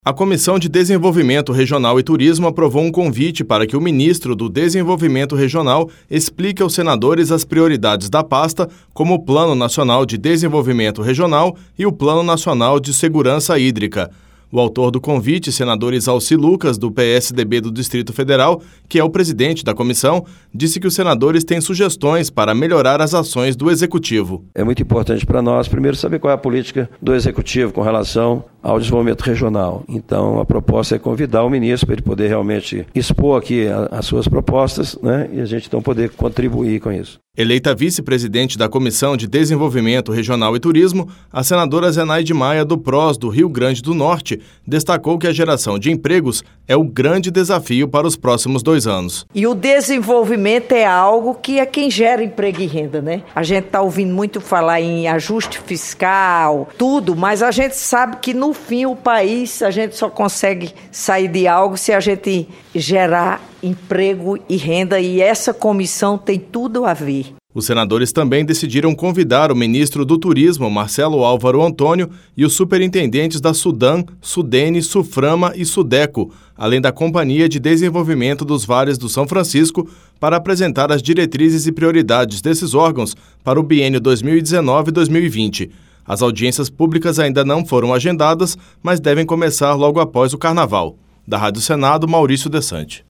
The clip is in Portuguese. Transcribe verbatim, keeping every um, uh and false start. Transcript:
A Comissão de Desenvolvimento Regional e Turismo aprovou um convite para que o ministro do Desenvolvimento Regional explique aos senadores as prioridades da pasta, como o Plano Nacional de Desenvolvimento Regional e o Plano Nacional de Segurança Hídrica. O autor do convite, senador Isalci Lucas, do P S D B do Distrito Federal, que é o presidente da comissão, disse que os senadores têm sugestões para melhorar as ações do Executivo. É muito importante para nós, primeiro, saber qual é a política do Executivo com relação ao desenvolvimento regional. Então, a proposta é convidar o ministro para ele poder realmente expor aqui as suas propostas, né, e a gente então poder contribuir com isso. Eleita vice-presidente da Comissão de Desenvolvimento Regional e Turismo, a senadora Zenaide Maia, do P R O S do Rio Grande do Norte, destacou que a geração de empregos é o grande desafio para os próximos dois anos. E o desenvolvimento é algo que é quem gera emprego e renda, né? A gente está ouvindo muito falar em ajuste fiscal, tudo, mas a gente sabe que no fim o país, a gente só consegue sair de algo se a gente gerar emprego e renda, e essa comissão tem tudo a ver. Os senadores também decidiram convidar o ministro do Turismo, Marcelo Álvaro Antônio, e os superintendentes da Sudan, Sudene, Suframa e Sudeco, além da Companhia de Desenvolvimento dos Vales do São Francisco, para apresentar as diretrizes e prioridades desses órgãos para o biênio dois mil e dezenove a dois mil e vinte. As audiências públicas ainda não foram agendadas, mas devem começar logo após o Carnaval. Da Rádio Senado, Maurício Desante.